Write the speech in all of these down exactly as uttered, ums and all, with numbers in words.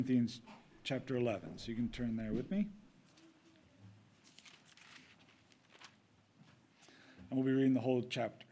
Corinthians chapter eleven. So you can turn there with me. And we'll be reading the whole chapter.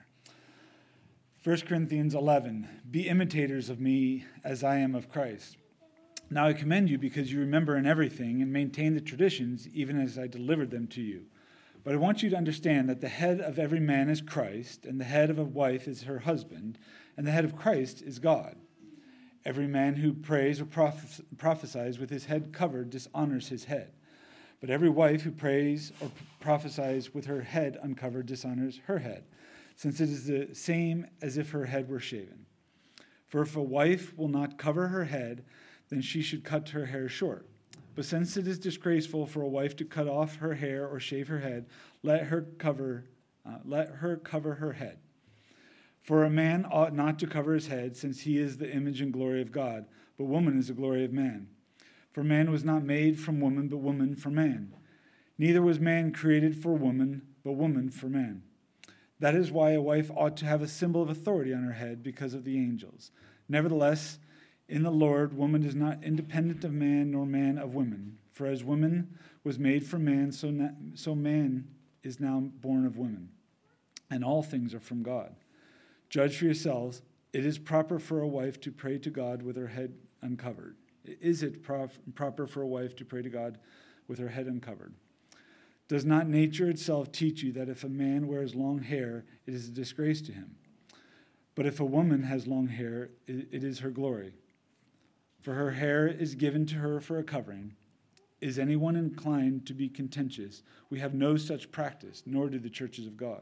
First Corinthians eleven. Be imitators of me as I am of Christ. Now I commend you because you remember in everything and maintain the traditions even as I delivered them to you. But I want you to understand that the head of every man is Christ, and the head of a wife is her husband, and the head of Christ is God. Every man who prays or prophes- prophesies with his head covered dishonors his head. But every wife who prays or prophesies with her head uncovered dishonors her head, since it is the same as if her head were shaven. For if a wife will not cover her head, then she should cut her hair short. But since it is disgraceful for a wife to cut off her hair or shave her head, let her cover, uh, let her cover her head. For a man ought not to cover his head, since he is the image and glory of God, but woman is the glory of man. For man was not made from woman, but woman for man. Neither was man created for woman, but woman for man. That is why a wife ought to have a symbol of authority on her head because of the angels. Nevertheless, in the Lord, woman is not independent of man, nor man of woman. For as woman was made from man, so, na- so man is now born of woman. And all things are from God. Judge for yourselves. It is proper for a wife to pray to God with her head uncovered. Is it prof- proper for a wife to pray to God with her head uncovered? Does not nature itself teach you that if a man wears long hair, it is a disgrace to him? But if a woman has long hair, it, it is her glory. For her hair is given to her for a covering. Is anyone inclined to be contentious? We have no such practice, nor do the churches of God.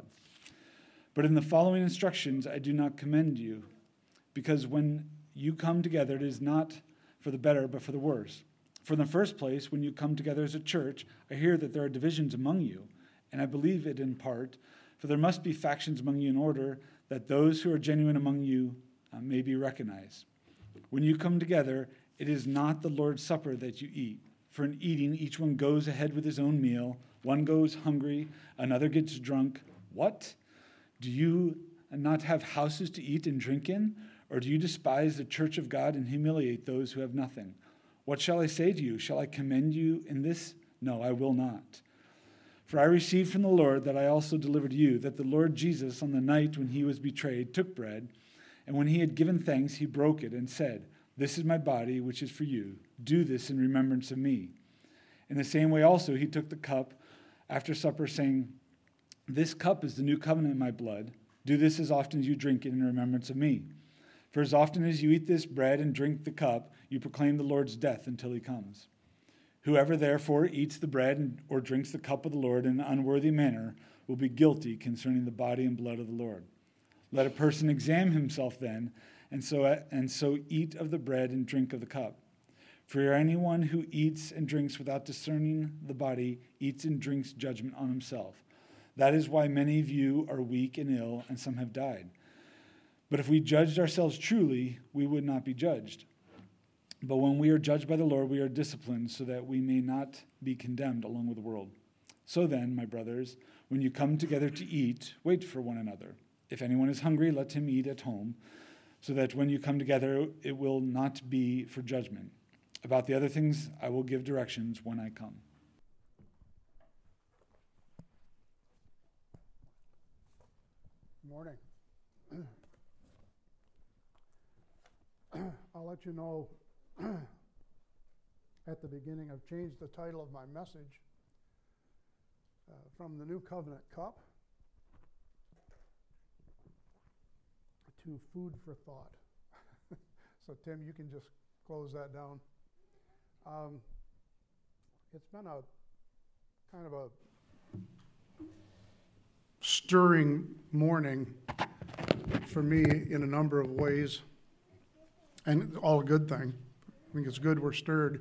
But in the following instructions I do not commend you, because when you come together, it is not for the better, but for the worse. For in the first place, when you come together as a church, I hear that there are divisions among you, and I believe it in part, for there must be factions among you in order that those who are genuine among you uh, may be recognized. When you come together, it is not the Lord's Supper that you eat. For in eating, each one goes ahead with his own meal. One goes hungry, another gets drunk. What? Do you not have houses to eat and drink in? Or do you despise the church of God and humiliate those who have nothing? What shall I say to you? Shall I commend you in this? No, I will not. For I received from the Lord that I also delivered to you, that the Lord Jesus, on the night when he was betrayed, took bread, and when he had given thanks, he broke it and said, "This is my body, which is for you. Do this in remembrance of me." In the same way also he took the cup after supper, saying, "This cup is the new covenant in my blood. Do this as often as you drink it in remembrance of me. For as often as you eat this bread and drink the cup, you proclaim the Lord's death until he comes. Whoever therefore eats the bread or drinks the cup of the Lord in an unworthy manner will be guilty concerning the body and blood of the Lord. Let a person examine himself then, and so and so eat of the bread and drink of the cup. For anyone who eats and drinks without discerning the body eats and drinks judgment on himself. That is why many of you are weak and ill, and some have died. But if we judged ourselves truly, we would not be judged. But when we are judged by the Lord, we are disciplined so that we may not be condemned along with the world. So then, my brothers, when you come together to eat, wait for one another. If anyone is hungry, let him eat at home, so that when you come together, it will not be for judgment. About the other things, I will give directions when I come." Good morning. I'll let you know at the beginning, I've changed the title of my message uh, from the New Covenant Cup to Food for Thought. So Tim, you can just close that down. Um, it's been a kind of a stirring morning for me in a number of ways, and all a good thing. I think it's good we're stirred.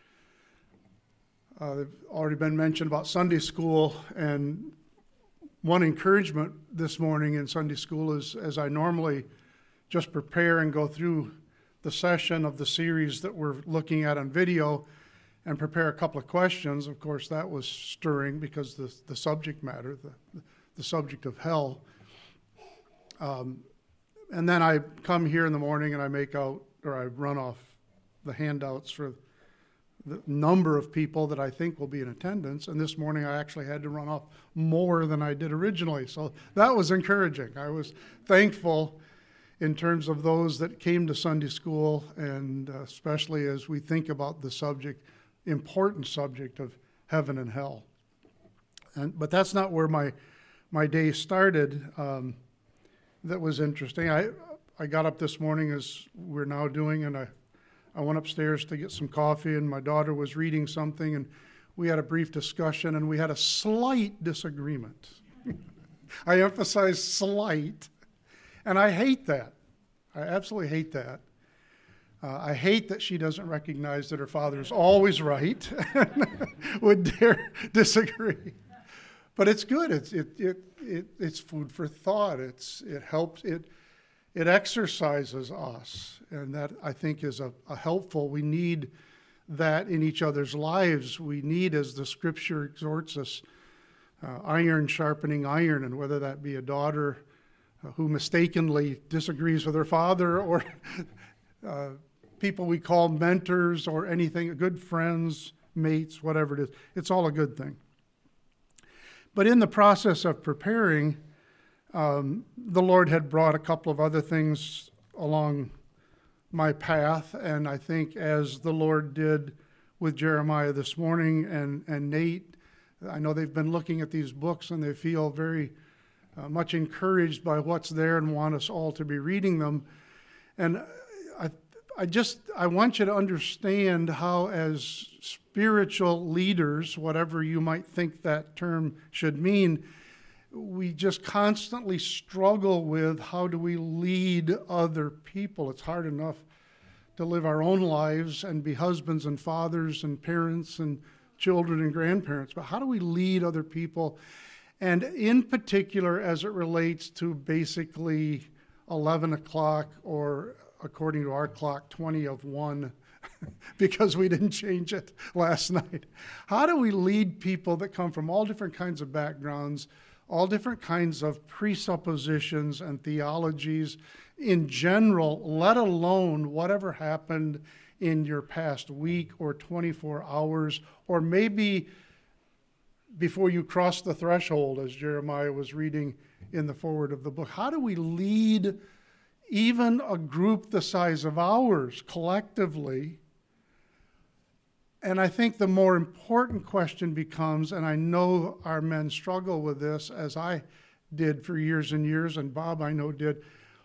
Uh, they've already been mentioned about Sunday school, and one encouragement this morning in Sunday school is, as I normally just prepare and go through the session of the series that we're looking at on video and prepare a couple of questions. Of course, that was stirring because the the subject matter, the the subject of hell. Um, and then I come here in the morning and I make out, or I run off the handouts for the number of people that I think will be in attendance. And this morning I actually had to run off more than I did originally. So that was encouraging. I was thankful in terms of those that came to Sunday school, and uh, especially as we think about the subject, important subject of heaven and hell. And, but that's not where my my day started. Um, that was interesting. I I got up this morning, as we're now doing, and I, I went upstairs to get some coffee, and my daughter was reading something, and we had a brief discussion, and we had a slight disagreement. I emphasize slight, and I hate that. I absolutely hate that. Uh, I hate that she doesn't recognize that her father is always right and would dare disagree. But it's good. It's it it, it it's food for thought. It's it helps it it exercises us, and that I think is a, a helpful. We need that in each other's lives. We need, as the Scripture exhorts us, uh, iron sharpening iron, and whether that be a daughter uh, who mistakenly disagrees with her father, or uh, people we call mentors, or anything, good friends, mates, whatever it is. It's all a good thing. But in the process of preparing, um, the Lord had brought a couple of other things along my path, and I think as the Lord did with Jeremiah this morning and, and Nate, I know they've been looking at these books and they feel very uh, much encouraged by what's there and want us all to be reading them. And I, I just, I want you to understand how, as spiritual leaders, whatever you might think that term should mean, we just constantly struggle with how do we lead other people. It's hard enough to live our own lives and be husbands and fathers and parents and children and grandparents, but how do we lead other people? And in particular, as it relates to basically eleven o'clock, or according to our clock, twenty of one, because we didn't change it last night. How do we lead people that come from all different kinds of backgrounds, all different kinds of presuppositions and theologies in general, let alone whatever happened in your past week or twenty-four hours, or maybe before you crossed the threshold, as Jeremiah was reading in the foreword of the book? How do we lead even a group the size of ours collectively? And I think the more important question becomes, and I know our men struggle with this, as I did for years and years, and Bob I know did,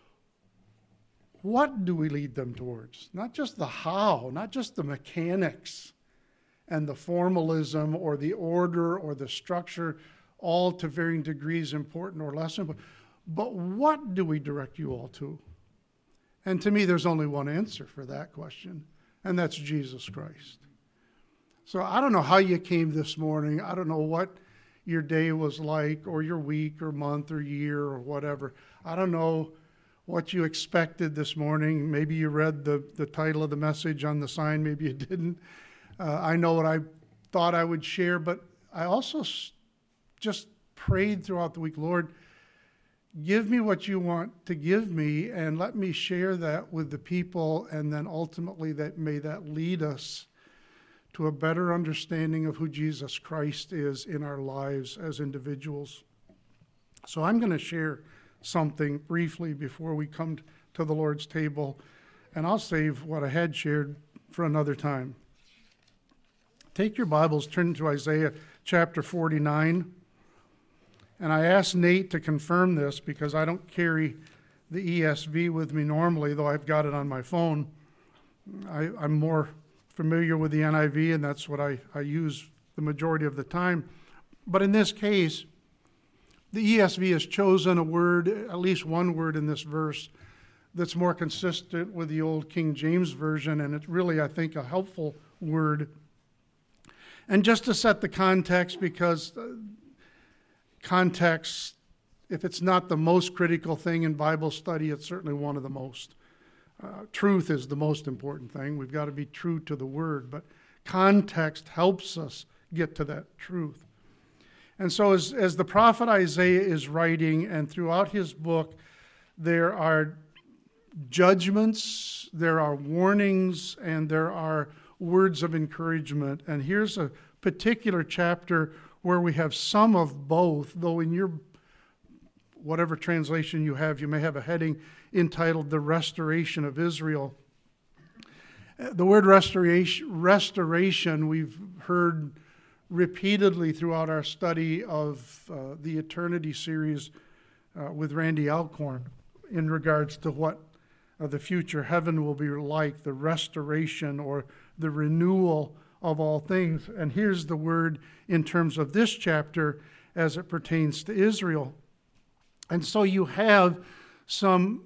what do we lead them towards? Not just the how, not just the mechanics and the formalism or the order or the structure, all to varying degrees important or less important, but what do we direct you all to? And to me, there's only one answer for that question, and that's Jesus Christ. So I don't know how you came this morning. I don't know what your day was like, or your week or month or year or whatever. I don't know what you expected this morning. Maybe you read the, the title of the message on the sign. Maybe you didn't. Uh, I know what I thought I would share, but I also s- just prayed throughout the week, Lord, give me what you want to give me, and let me share that with the people, and then ultimately that may that lead us to a better understanding of who Jesus Christ is in our lives as individuals. So I'm going to share something briefly before we come to the Lord's table, and I'll save what I had shared for another time. Take your Bibles, turn to Isaiah chapter forty-nine. And I asked Nate to confirm this because I don't carry the E S V with me normally, though I've got it on my phone. I, I'm more familiar with the N I V, and that's what I, I use the majority of the time. But in this case, the E S V has chosen a word, at least one word in this verse, that's more consistent with the old King James Version, and it's really, I think, a helpful word. And just to set the context, because context, if it's not the most critical thing in Bible study, it's certainly one of the most. Uh, truth is the most important thing. We've got to be true to the Word, but context helps us get to that truth. And so as, as the prophet Isaiah is writing, and throughout his book, there are judgments, there are warnings, and there are words of encouragement. And here's a particular chapter where we have some of both, though in your whatever translation you have, you may have a heading entitled The Restoration of Israel. The word restoration, restoration we've heard repeatedly throughout our study of uh, the Eternity series uh, with Randy Alcorn in regards to what uh, the future heaven will be like, the restoration or the renewal of all things. And here's the word in terms of this chapter as it pertains to Israel. And so you have some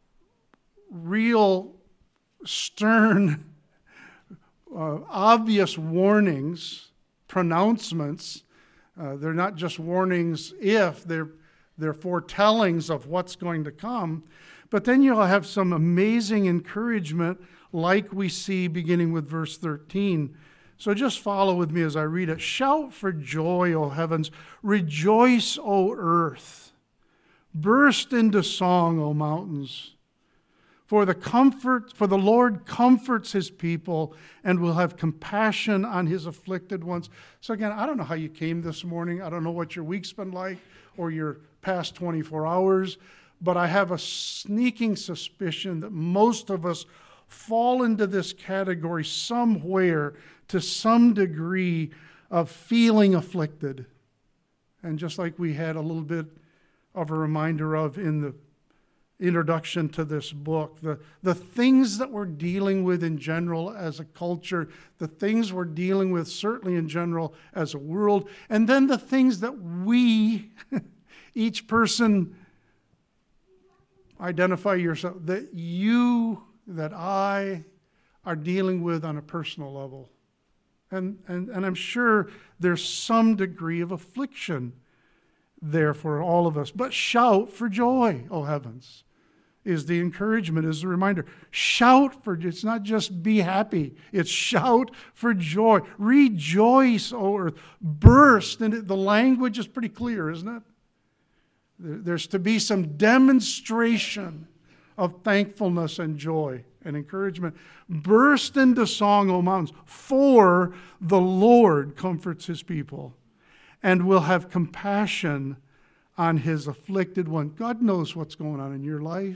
real stern, uh, obvious warnings, pronouncements. Uh, they're not just warnings if, they're, they're foretellings of what's going to come. But then you'll have some amazing encouragement like we see beginning with verse thirteen. So just follow with me as I read it. Shout for joy, O heavens. Rejoice, O earth. Burst into song, O mountains. For the comfort, for the Lord comforts his people and will have compassion on his afflicted ones. So again, I don't know how you came this morning. I don't know what your week's been like or your past twenty-four hours, but I have a sneaking suspicion that most of us fall into this category somewhere to some degree of feeling afflicted. And just like we had a little bit of a reminder of in the introduction to this book, the, the things that we're dealing with in general as a culture, the things we're dealing with certainly in general as a world, and then the things that we, each person, identify yourself, that you, that I are dealing with on a personal level. And, and, and I'm sure there's some degree of affliction there for all of us. But shout for joy, O heavens, is the encouragement, is the reminder. Shout for, it's not just be happy, it's shout for joy. Rejoice, O earth. Burst, and the language is pretty clear, isn't it? There's to be some demonstration of thankfulness and joy and encouragement. Burst into song, O mountains, for the Lord comforts his people and will have compassion on his afflicted one. God knows what's going on in your life.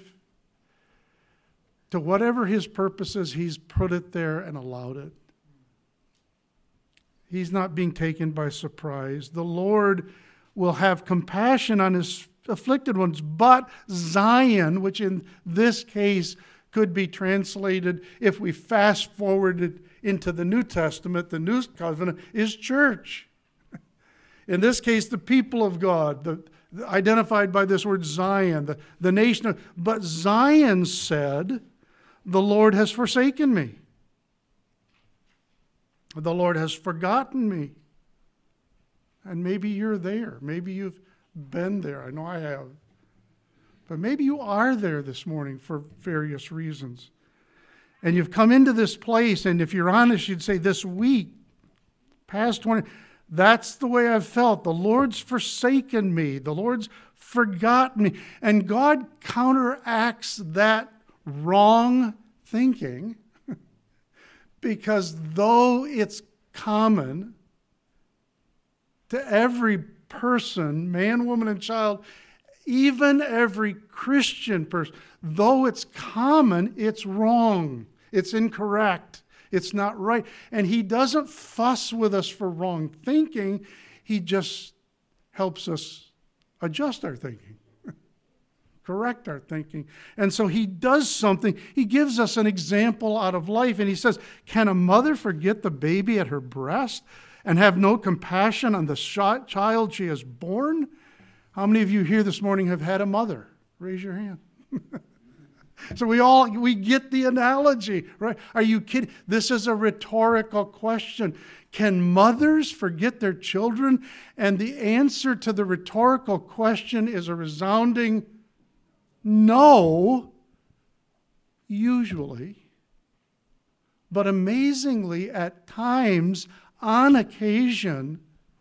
To whatever his purposes, he's put it there and allowed it. He's not being taken by surprise. The Lord will have compassion on his afflicted ones, but Zion, which in this case could be translated, if we fast forwarded into the New Testament, the New Covenant, is church. In this case, the people of God, the, the identified by this word Zion, the, the nation of, but Zion said, the Lord has forsaken me. The Lord has forgotten me. And maybe you're there. Maybe you've been there. I know I have. But maybe you are there this morning for various reasons. And you've come into this place, and if you're honest, you'd say this week, past twenty, that's the way I've felt. The Lord's forsaken me. The Lord's forgotten me. And God counteracts that wrong thinking because though it's common to every person, man, woman, and child, even every Christian person, though it's common, it's wrong. It's incorrect. It's not right. And he doesn't fuss with us for wrong thinking. He just helps us adjust our thinking, correct our thinking. And so he does something. He gives us an example out of life. And he says, can a mother forget the baby at her breast and have no compassion on the child she has born? How many of you here this morning have had a mother? Raise your hand. So we all, we get the analogy, right? Are you kidding? This is a rhetorical question. Can mothers forget their children? And the answer to the rhetorical question is a resounding no, usually. But amazingly, at times, on occasion,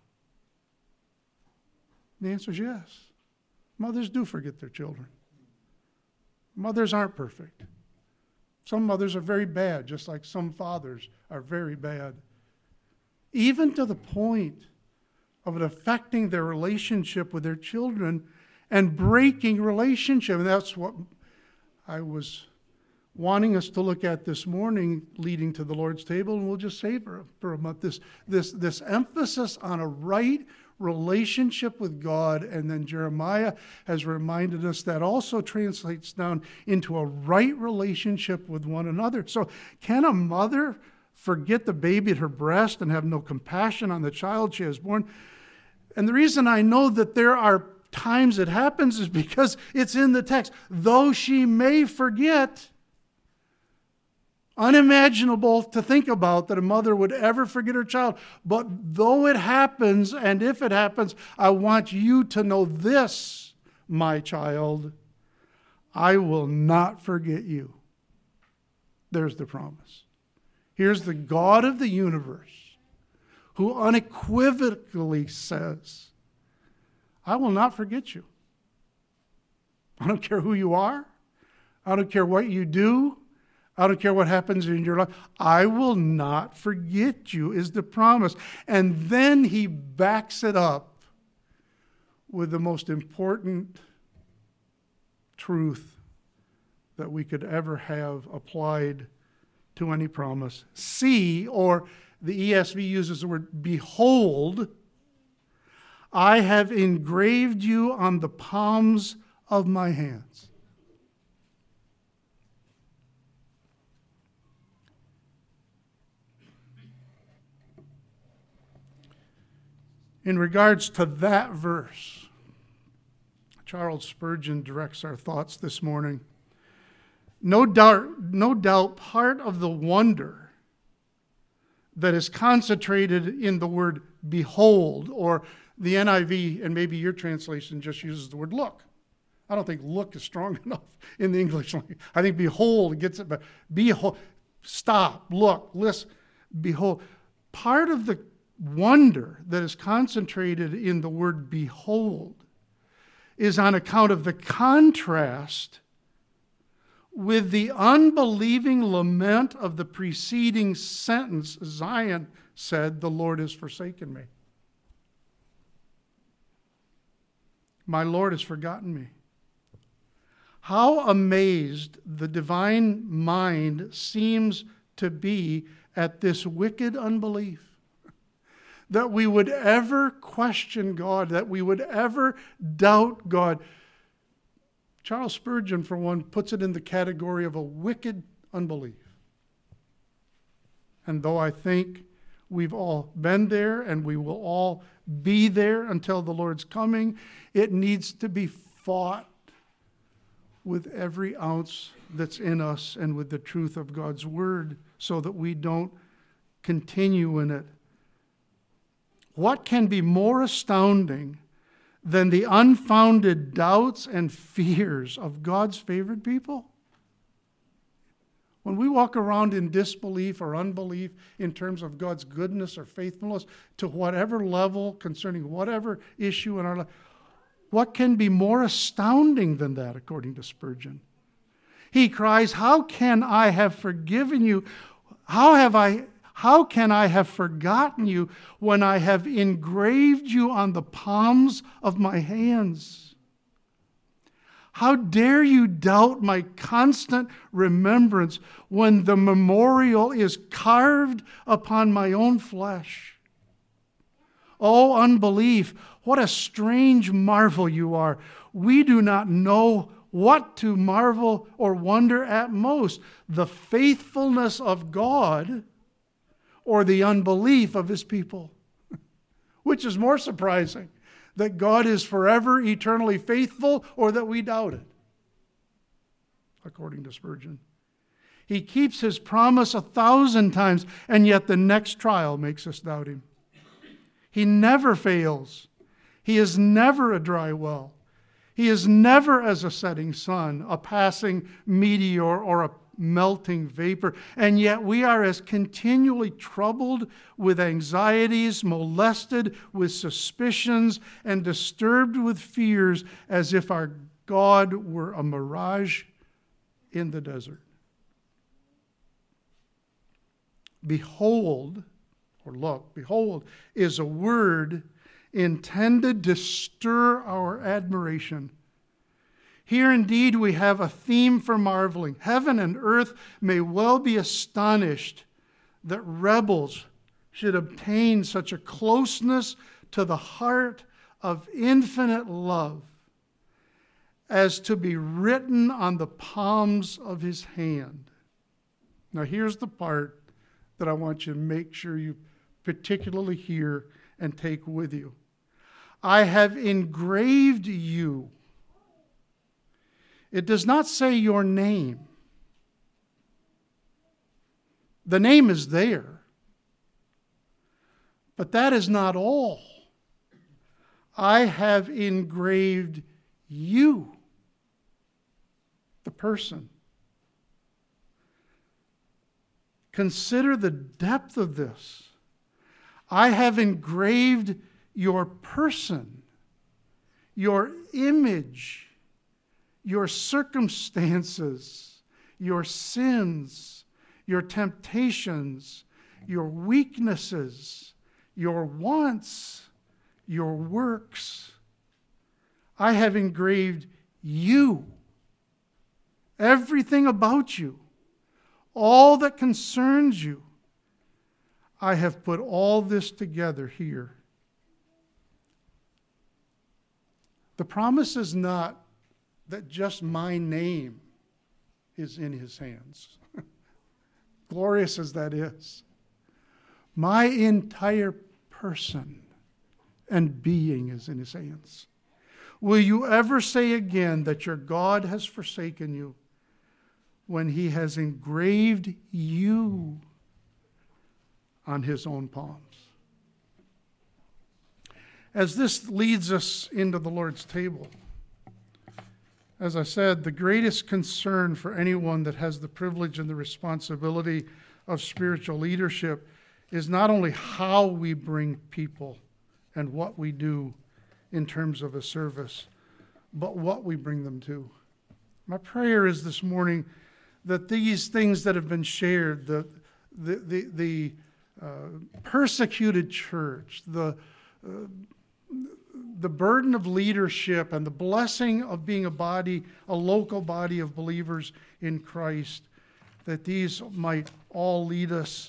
the answer is yes. Mothers do forget their children. Mothers aren't perfect. Some mothers are very bad, just like some fathers are very bad. Even to the point of it affecting their relationship with their children and breaking relationship. And that's what I was wanting us to look at this morning, leading to the Lord's table. And we'll just say for, for a month, this, this, this emphasis on a right relationship with God. And then Jeremiah has reminded us that also translates down into a right relationship with one another. So can a mother forget the baby at her breast and have no compassion on the child she has born? And the reason I know that there are times it happens is because it's in the text. Though she may forget, unimaginable to think about that a mother would ever forget her child. But though it happens, and if it happens, I want you to know this, my child, I will not forget you. There's the promise. Here's the God of the universe who unequivocally says, I will not forget you. I don't care who you are. I don't care what you do. I don't care what happens in your life. I will not forget you is the promise. And then he backs it up with the most important truth that we could ever have applied to any promise. See, or the E S V uses the word behold, I have engraved you on the palms of my hands. In regards to that verse, Charles Spurgeon directs our thoughts this morning. No doubt, no doubt part of the wonder that is concentrated in the word behold, or the N I V, and maybe your translation just uses the word look. I don't think look is strong enough in the English language. I think behold gets it, but behold, stop, look, listen, behold. Part of the wonder that is concentrated in the word behold is on account of the contrast with the unbelieving lament of the preceding sentence. Zion said, the Lord has forsaken me. My Lord has forgotten me. How amazed the divine mind seems to be at this wicked unbelief. That we would ever question God, that we would ever doubt God. Charles Spurgeon, for one, puts it in the category of a wicked unbelief. And though I think we've all been there and we will all be there until the Lord's coming, it needs to be fought with every ounce that's in us and with the truth of God's word so that we don't continue in it. What can be more astounding than the unfounded doubts and fears of God's favored people? When we walk around in disbelief or unbelief in terms of God's goodness or faithfulness to whatever level concerning whatever issue in our life, what can be more astounding than that, according to Spurgeon? He cries, how can I have forgiven you? How have I... How can I have forgotten you when I have engraved you on the palms of my hands? How dare you doubt my constant remembrance when the memorial is carved upon my own flesh? Oh, unbelief, what a strange marvel you are. We do not know what to marvel or wonder at most, the faithfulness of God or the unbelief of his people. Which is more surprising, that God is forever eternally faithful or that we doubt it? According to Spurgeon. He keeps his promise a thousand times, and yet the next trial makes us doubt him. He never fails. He is never a dry well. He is never as a setting sun, a passing meteor, or a melting vapor. And yet we are as continually troubled with anxieties, molested with suspicions, and disturbed with fears as if our God were a mirage in the desert. Behold, or look, behold, is a word intended to stir our admiration. Here indeed we have a theme for marveling. Heaven and earth may well be astonished that rebels should obtain such a closeness to the heart of infinite love as to be written on the palms of his hand. Now here's the part that I want you to make sure you particularly hear and take with you. I have engraved you. It does not say your name. The name is there. But that is not all. I have engraved you, the person. Consider the depth of this. I have engraved your person, your image, your circumstances, your sins, your temptations, your weaknesses, your wants, your works. I have engraved you, everything about you, all that concerns you. I have put all this together here. The promise is not that just my name is in his hands. Glorious as that is. My entire person and being is in his hands. Will you ever say again that your God has forsaken you when he has engraved you on his own palms? As this leads us into the Lord's table, as I said, the greatest concern for anyone that has the privilege and the responsibility of spiritual leadership is not only how we bring people and what we do in terms of a service, but what we bring them to. My prayer is this morning that these things that have been shared, the the the, the uh, persecuted church, the uh, the burden of leadership and the blessing of being a body, a local body of believers in Christ, that these might all lead us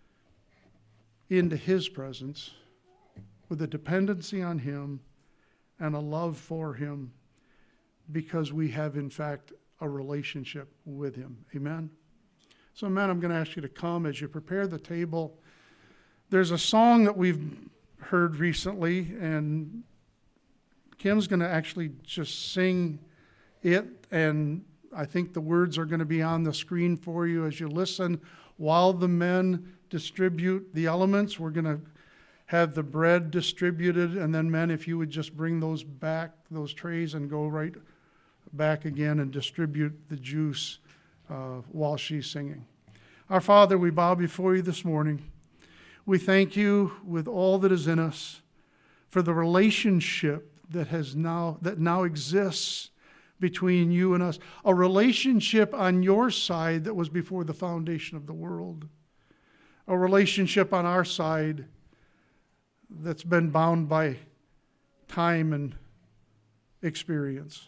into his presence with a dependency on him and a love for him, because we have in fact a relationship with him. Amen? So, man, I'm going to ask you to come as you prepare the table. There's a song that we've heard recently, and Kim's going to actually just sing it, and I think the words are going to be on the screen for you as you listen. While the men distribute the elements, we're going to have the bread distributed, and then, men, if you would just bring those back, those trays, and go right back again and distribute the juice uh, while she's singing. Our Father, we bow before you this morning. We thank you with all that is in us for the relationship that has now that now exists between you and us, a relationship on your side that was before the foundation of the world, a relationship on our side that's been bound by time and experience.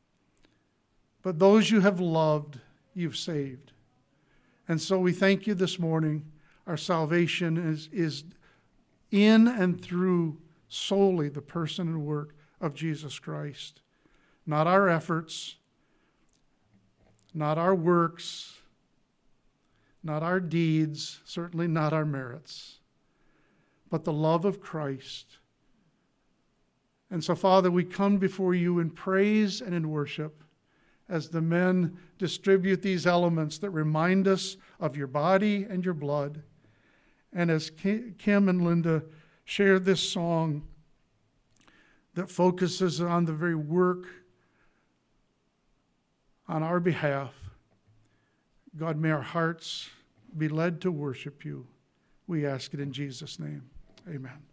But those you have loved, you've saved. And so we thank you this morning. Our salvation is, is in and through solely the person and work of Jesus Christ. Not our efforts, not our works, not our deeds, certainly not our merits, but the love of Christ. And so, Father, we come before you in praise and in worship as the men distribute these elements that remind us of your body and your blood. And as Kim and Linda share this song that focuses on the very work on our behalf, God, may our hearts be led to worship you. We ask it in Jesus' name. Amen.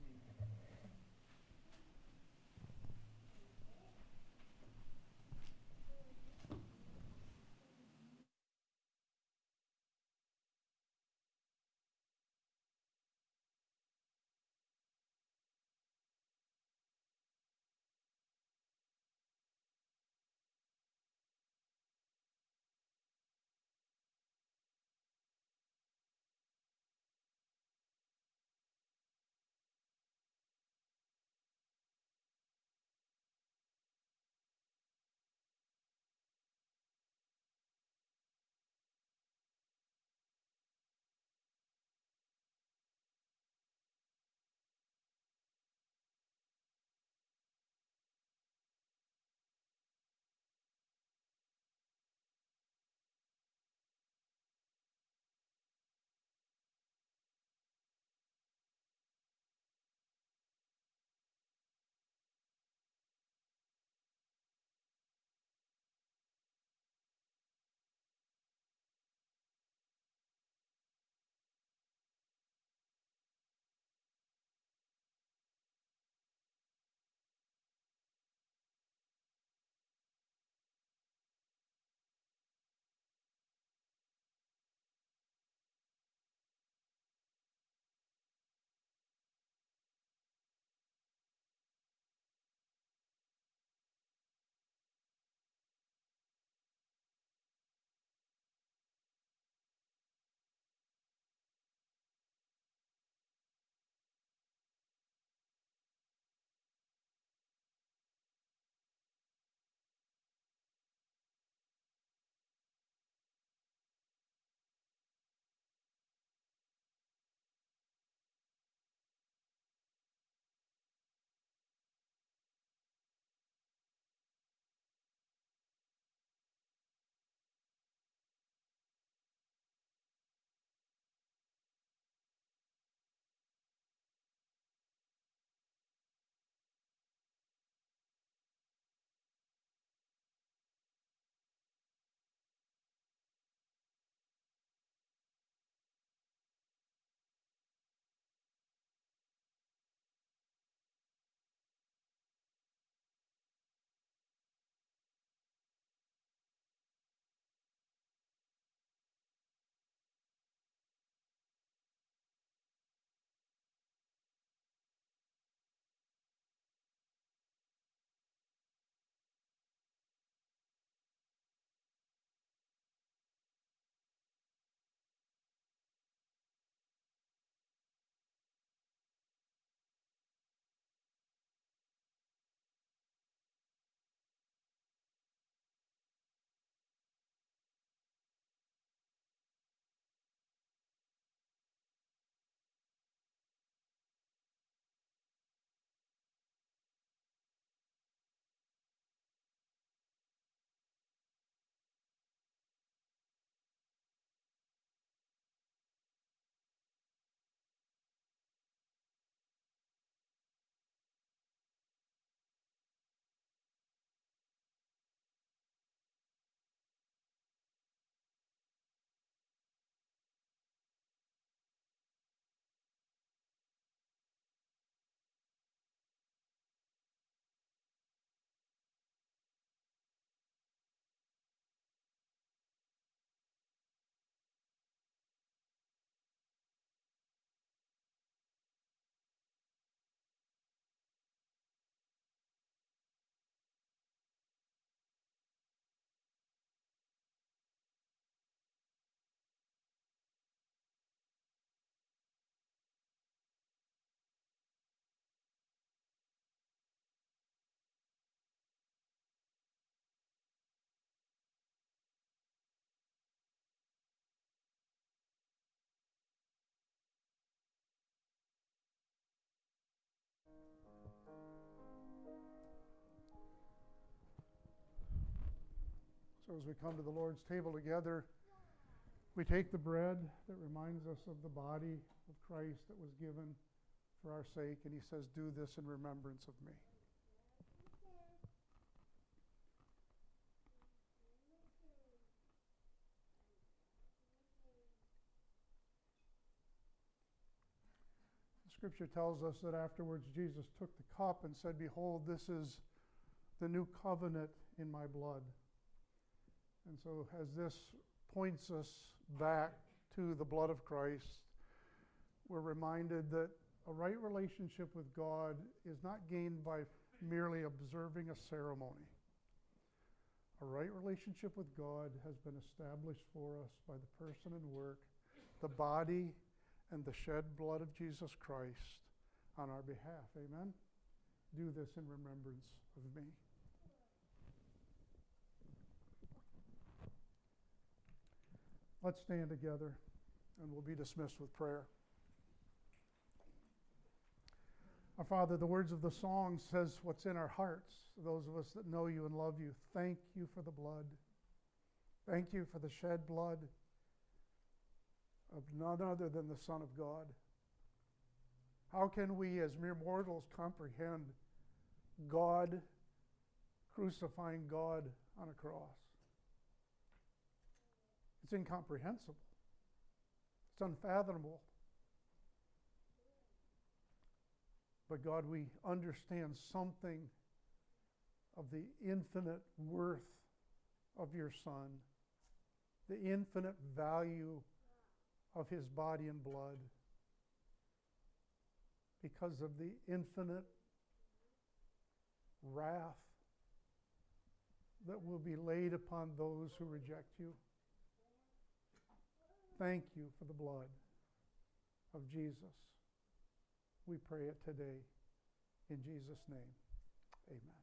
So as we come to the Lord's table together, we take the bread that reminds us of the body of Christ that was given for our sake, and he says, do this in remembrance of me. The scripture tells us that afterwards Jesus took the cup and said, behold, this is the new covenant in my blood. And so as this points us back to the blood of Christ, we're reminded that a right relationship with God is not gained by merely observing a ceremony. A right relationship with God has been established for us by the person and work, the body and the shed blood of Jesus Christ on our behalf. Amen? Do this in remembrance of me. Let's stand together and we'll be dismissed with prayer. Our Father, the words of the song says what's in our hearts. Those of us that know you and love you, thank you for the blood. Thank you for the shed blood of none other than the Son of God. How can we as mere mortals comprehend God crucifying God on a cross? It's incomprehensible. It's unfathomable. But God, we understand something of the infinite worth of your Son, the infinite value of his body and blood, because of the infinite wrath that will be laid upon those who reject you. Thank you for the blood of Jesus. We pray it today in Jesus' name. Amen.